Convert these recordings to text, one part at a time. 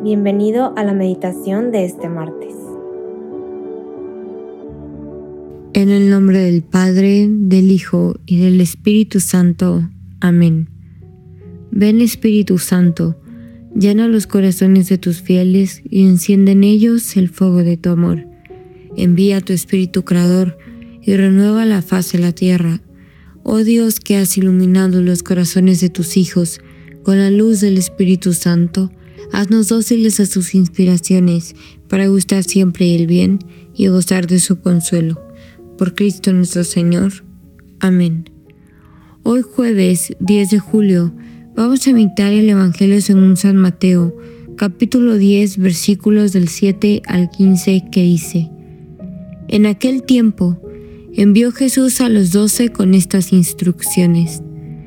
Bienvenido a la meditación de este martes. En el nombre del Padre, del Hijo y del Espíritu Santo. Amén. Ven, Espíritu Santo, llena los corazones de tus fieles y enciende en ellos el fuego de tu amor. Envía tu Espíritu Creador y renueva la faz de la tierra. Oh Dios, que has iluminado los corazones de tus hijos con la luz del Espíritu Santo, haznos dóciles a sus inspiraciones para gustar siempre el bien y gozar de su consuelo. Por Cristo nuestro Señor. Amén. Hoy jueves 10 de julio vamos a meditar el Evangelio según San Mateo, capítulo 10, versículos del 7 al 15, que dice: En aquel tiempo envió Jesús a los 12 con estas instrucciones: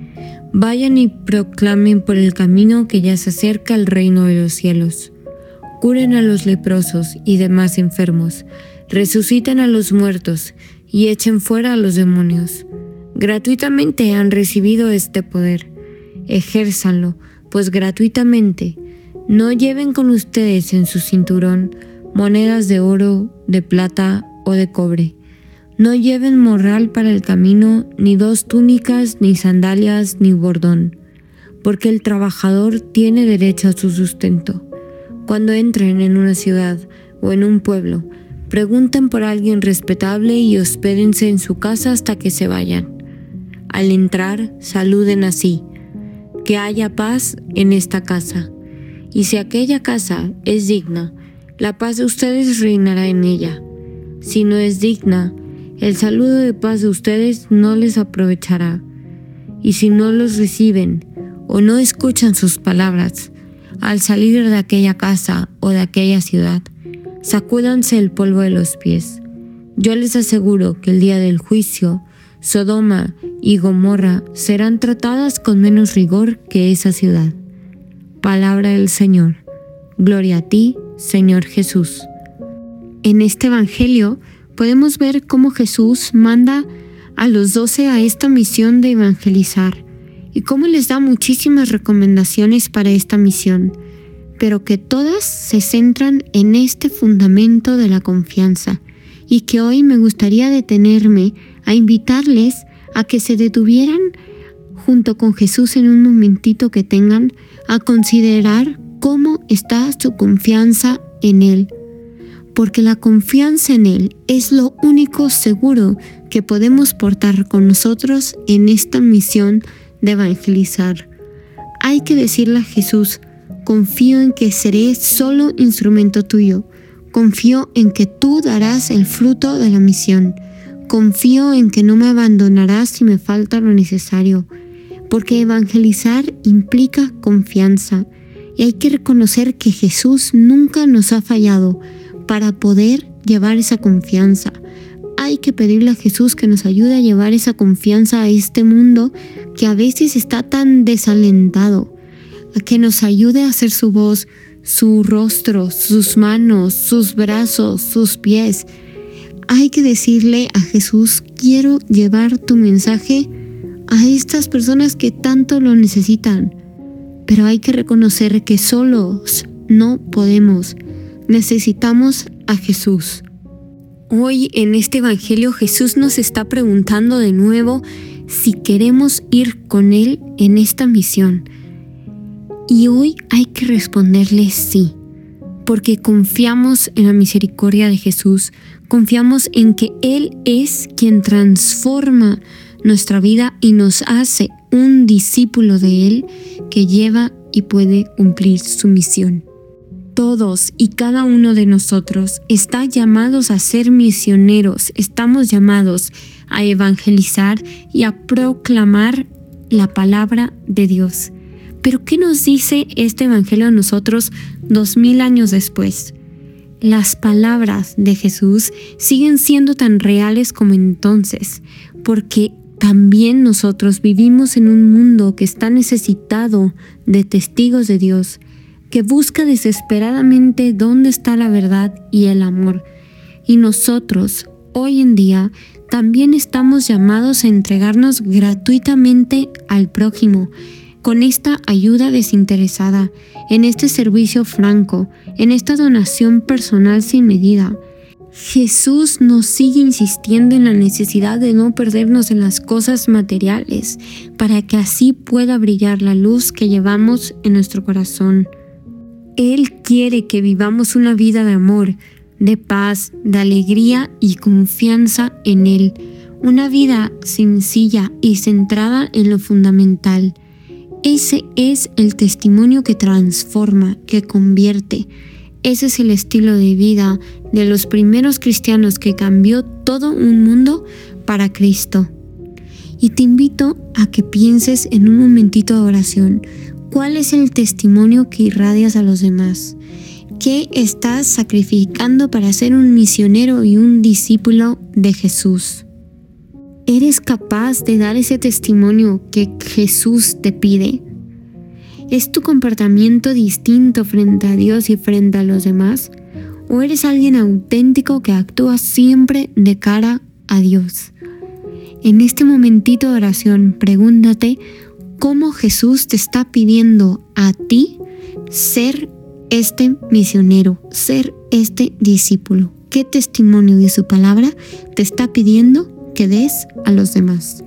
Vayan y proclamen por el camino que ya se acerca el reino de los cielos. Curen a los leprosos y demás enfermos, resuciten a los muertos y echen fuera a los demonios. Gratuitamente han recibido este poder. Ejérzanlo, pues gratuitamente. No lleven con ustedes en su cinturón monedas de oro, de plata o de cobre. No lleven morral para el camino, ni 2 túnicas, ni sandalias, ni bordón, porque el trabajador tiene derecho a su sustento. Cuando entren en una ciudad o en un pueblo, pregunten por alguien respetable y hospédense en su casa hasta que se vayan. Al entrar, saluden así: que haya paz en esta casa. Y si aquella casa es digna, la paz de ustedes reinará en ella. Si no es digna, el saludo de paz de ustedes no les aprovechará. Y si no los reciben o no escuchan sus palabras, al salir de aquella casa o de aquella ciudad, sacúdanse el polvo de los pies. Yo les aseguro que el día del juicio, Sodoma y Gomorra serán tratadas con menos rigor que esa ciudad. Palabra del Señor. Gloria a ti, Señor Jesús. En este Evangelio podemos ver cómo Jesús manda a los 12 a esta misión de evangelizar y cómo les da muchísimas recomendaciones para esta misión, pero que todas se centran en este fundamento de la confianza, y que hoy me gustaría detenerme a invitarles a que se detuvieran junto con Jesús en un momentito que tengan a considerar cómo está su confianza en Él. Porque la confianza en Él es lo único seguro que podemos portar con nosotros en esta misión de evangelizar. Hay que decirle a Jesús: confío en que seré solo instrumento tuyo. Confío en que tú darás el fruto de la misión. Confío en que no me abandonarás si me falta lo necesario. Porque evangelizar implica confianza. Y hay que reconocer que Jesús nunca nos ha fallado para poder llevar esa confianza. Hay que pedirle a Jesús que nos ayude a llevar esa confianza a este mundo que a veces está tan desalentado, a que nos ayude a hacer su voz, su rostro, sus manos, sus brazos, sus pies. Hay que decirle a Jesús: quiero llevar tu mensaje a estas personas que tanto lo necesitan. Pero hay que reconocer que solos no podemos. Necesitamos a Jesús. Hoy en este Evangelio Jesús nos está preguntando de nuevo si queremos ir con Él en esta misión. Y hoy hay que responderle sí, porque confiamos en la misericordia de Jesús, confiamos en que Él es quien transforma nuestra vida y nos hace un discípulo de Él que lleva y puede cumplir su misión. Todos y cada uno de nosotros está llamados a ser misioneros, estamos llamados a evangelizar y a proclamar la palabra de Dios. Pero ¿qué nos dice este Evangelio a nosotros 2000 años después? Las palabras de Jesús siguen siendo tan reales como entonces, porque también nosotros vivimos en un mundo que está necesitado de testigos de Dios, que busca desesperadamente dónde está la verdad y el amor. Y nosotros, hoy en día, también estamos llamados a entregarnos gratuitamente al prójimo, con esta ayuda desinteresada, en este servicio franco, en esta donación personal sin medida. Jesús nos sigue insistiendo en la necesidad de no perdernos en las cosas materiales, para que así pueda brillar la luz que llevamos en nuestro corazón. Él quiere que vivamos una vida de amor, de paz, de alegría y confianza en Él. Una vida sencilla y centrada en lo fundamental. Ese es el testimonio que transforma, que convierte. Ese es el estilo de vida de los primeros cristianos que cambió todo un mundo para Cristo. Y te invito a que pienses en un momentito de oración. ¿Cuál es el testimonio que irradias a los demás? ¿Qué estás sacrificando para ser un misionero y un discípulo de Jesús? ¿Eres capaz de dar ese testimonio que Jesús te pide? ¿Es tu comportamiento distinto frente a Dios y frente a los demás? ¿O eres alguien auténtico que actúa siempre de cara a Dios? En este momentito de oración, pregúntate cómo Jesús te está pidiendo a ti ser este misionero, ser este discípulo. ¿Qué testimonio de su palabra te está pidiendo que des a los demás?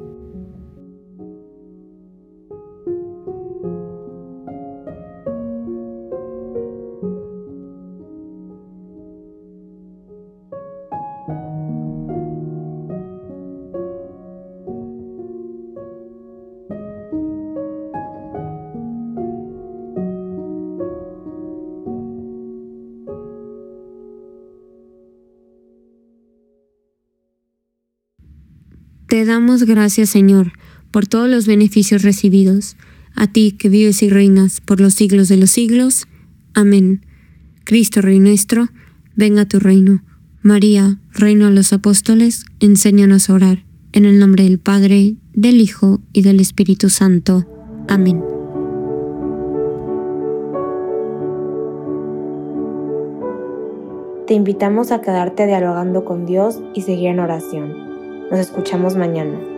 Te damos gracias, Señor, por todos los beneficios recibidos. A ti que vives y reinas por los siglos de los siglos. Amén. Cristo, Rey nuestro, venga a tu reino. María, Reina de los Apóstoles, enséñanos a orar. En el nombre del Padre, del Hijo y del Espíritu Santo. Amén. Te invitamos a quedarte dialogando con Dios y seguir en oración. Nos escuchamos mañana.